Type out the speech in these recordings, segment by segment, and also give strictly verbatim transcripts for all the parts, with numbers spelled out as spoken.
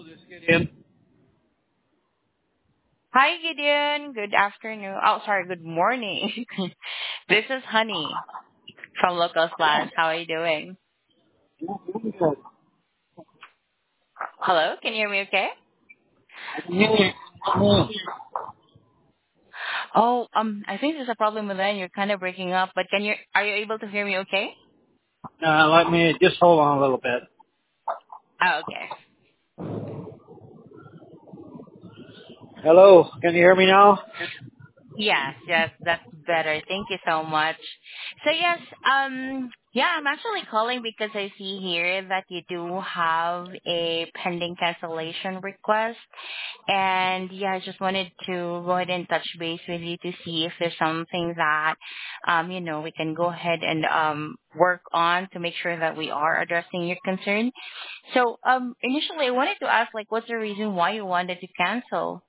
This is Gideon. Hi, Gideon. Good afternoon. Oh, sorry. Good morning. This is Honey from Local Slash. How are you doing? Hello? Can you hear me okay? Oh, um, I think there's a problem with that. You're kind of breaking up, but can you, are you able to hear me okay? Uh, let me just hold on a little bit. Oh, okay. Hello, can you hear me now? Yes, yes, that's better. Thank you so much. So yes, um, yeah, I'm actually calling because I see here that you do have a pending cancellation request. And yeah, I just wanted to go ahead and touch base with you to see if there's something that, um, you know, we can go ahead and um, work on to make sure that we are addressing your concern. So um, initially, I wanted to ask, like, what's the reason why you wanted to cancel?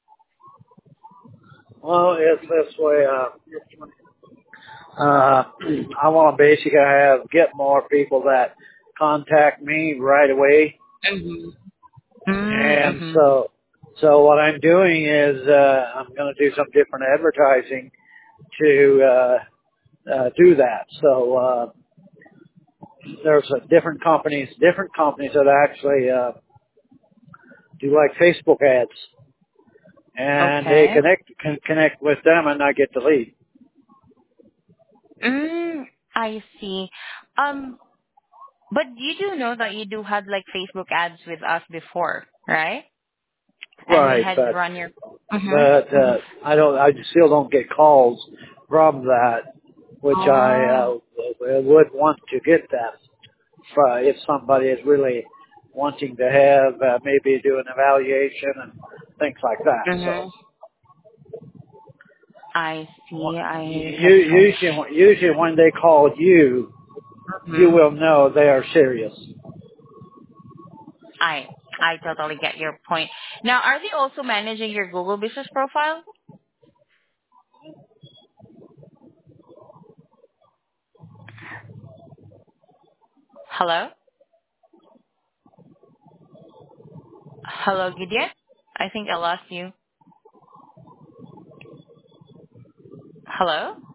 Well, it's this way. Uh, uh, I want to basically have get more people that contact me right away, Mm-hmm. and Mm-hmm. so so what I'm doing is uh, I'm going to do some different advertising to uh, uh, do that. So uh, there's uh, different companies, different companies that actually uh, do like Facebook ads, and they Okay. connect can connect with them, and I get the lead. Mm, I see. Um, but you do know that you do had like Facebook ads with us before, right? And we Right, had but run your. Mhm. but uh, I don't. I still don't get calls from that, which I Oh. uh, would want to get that uh, if somebody is really wanting to have uh, maybe do an evaluation and things like that. So Mhm. I see. I you, that's fine. usually usually when they call you, you Mhm. will know they are serious. I I totally get your point. Now, are they also managing your Google Business profile? Hello. Hello, Gideon. I think I lost you. Hello.